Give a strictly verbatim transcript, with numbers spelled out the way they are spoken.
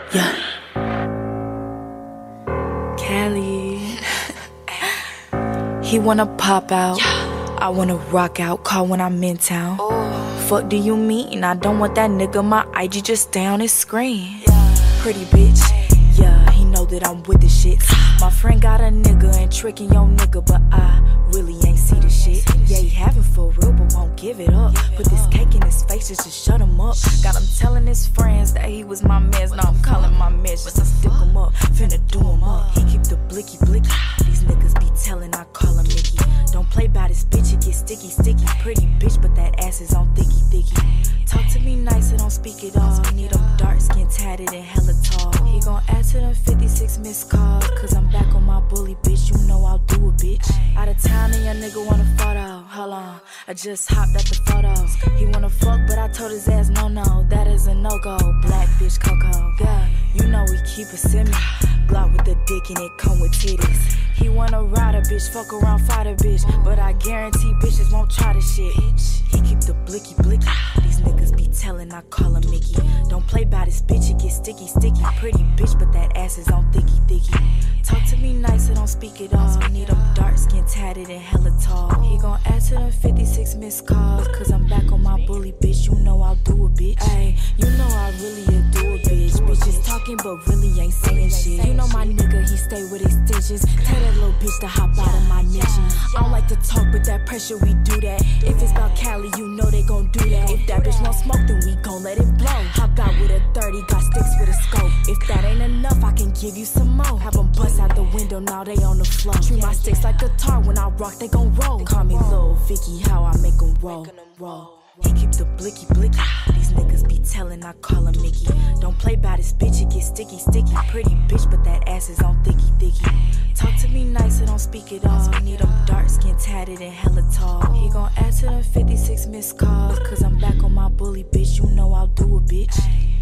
Yeah. Cali. He wanna pop out. I wanna rock out. Call when I'm in town. Fuck do you mean? I don't want that nigga. My I G just stay on his screen. Pretty bitch. Yeah, he know that I'm with the shit. My friend got a nigga and tricking your nigga, but I really ain't see the shit. Yeah, he having for real, but won't give it up. Put this cake in his face just to shut him up. Got him telling his friends that he was my mans. Now I'm calling my mans just to stick him up. Finna do him up. He keep the blicky blicky. These niggas be telling I call him Mickey. Don't play by this bitch, it get sticky sticky. Pretty bitch, but that ass is on thicky thicky. Talk to me nice and don't speak it all. Need him dark skin tatted and hella tall. He gon' add to them fifty-six missed calls. Cause I'm back on my bully bitch, you know I'll do it, bitch. Out of town and your nigga want a photo. Hold on, I just hopped at the photo. He wanna fuck, but I told his ass no, no. That is a no-go, black bitch Coco. Yeah, you know we keep it semi. Glock with the dick and it come with titties. He wanna ride a bitch, fuck around, fight a bitch. But I guarantee bitches won't try this shit. He keep the blicky blicky. These niggas be telling I call him Mickey. Don't play by this bitch, it get sticky sticky. Pretty bitch, but that ass is on thicky thicky. Talk to me nice and don't speak it all. Need him dark skin tatted and hella tall. He gon' add to them fifty-six missed calls. Cause I'm back on my bully bitch, you know I'll do it, bitch. Ay, you know I really do it, bitch. Bitches talking but really ain't saying shit. You know my nigga, he stay with extensions. Tell that little bitch to hop out of my niche. I don't like to talk, but that pressure, we do that. If it's about Cali, you know they gon' do that. If that bitch won't smoke, then we gon' let it blow. Hop out with a thirty, got sticks with a scope. If that ain't enough, I can give you some more. Have them bust out the window, now they on the floor. Treat my sticks like guitar, when I rock, they gon' roll. Call me Lil Vicky, how I make them roll. He keep the blicky blicky. These niggas be telling I call him Mickey. Don't play by this bitch, it get sticky sticky. Pretty bitch, but that ass is on thicky thicky. Talk to me nice and don't speak it all. Need him dark skin tatted and hella tall. He gon' add to them fifty-six missed calls. Cause I'm back on my bully bitch, you know I'll do it, bitch.